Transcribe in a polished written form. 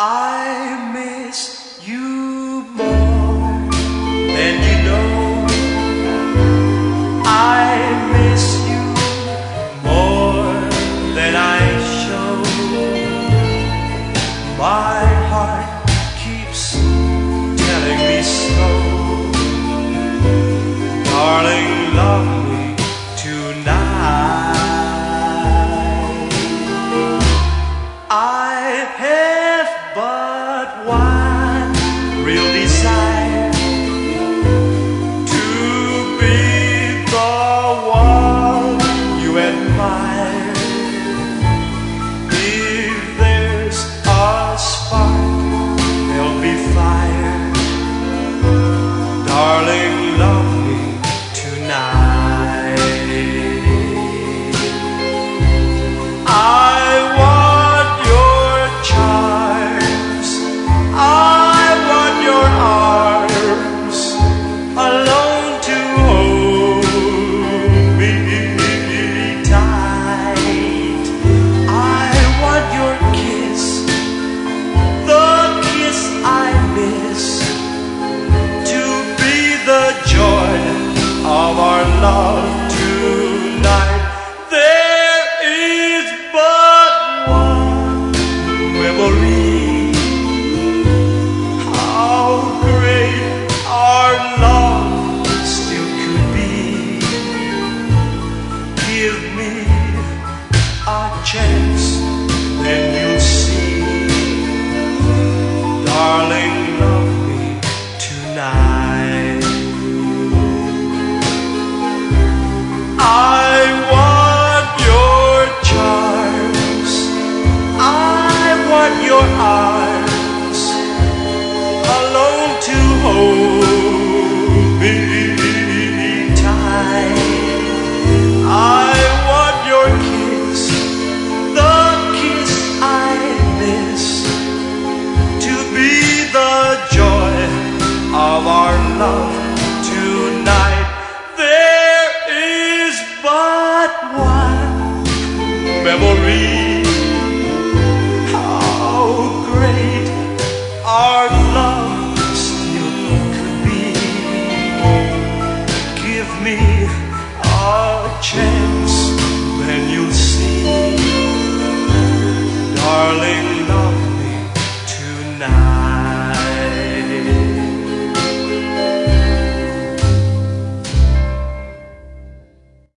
I miss you more than you know. I miss you more than I show. My heart keeps telling me so. Darling, love me tonight. I have but one real desire, to be the one you admire. If there's a spark, there'll be fire. Darling, love me tonight. I want your charms, I want your arms, alone to hold me tight. I want your kiss, the kiss I miss, to be the joy of our love tonight. There is but one memory, how great our love still could be. Give me a chance, then you'll see. Darling, love me tonight. I want your charms, I want your arms, alone to hold me tight. I want your kiss, the kiss I miss, to be the joy of our love tonight. There is but one memory, how great our love still could be. Give me a chance,